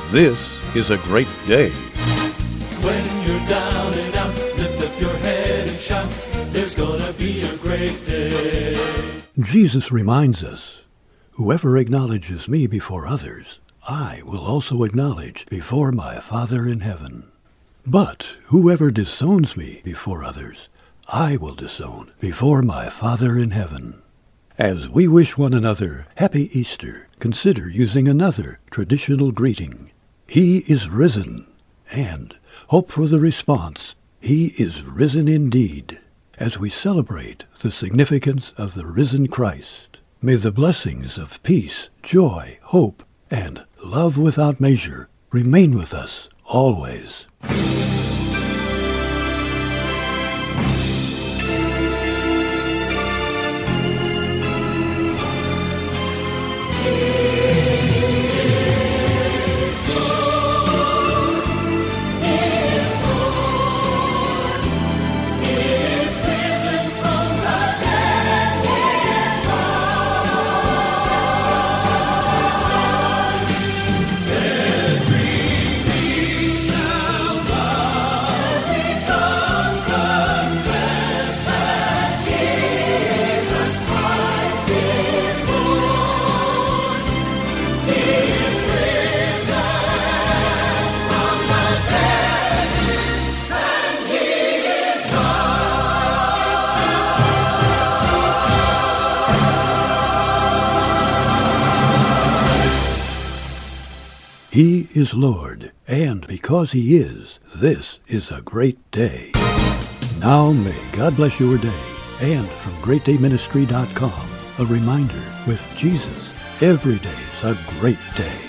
this is a great day. When you're down and out, lift up your head and shout, there's gonna be a great day. Jesus reminds us, whoever acknowledges me before others, I will also acknowledge before my Father in heaven. But whoever disowns me before others, I will disown before my Father in heaven. As we wish one another Happy Easter, consider using another traditional greeting. He is risen, and hope for the response, He is risen indeed. As we celebrate the significance of the risen Christ, may the blessings of peace, joy, hope, and love without measure remain with us always. He is Lord, and because He is, this is a great day. Now may God bless your day, and from GreatDayMinistry.com, a reminder, with Jesus, every day's a great day.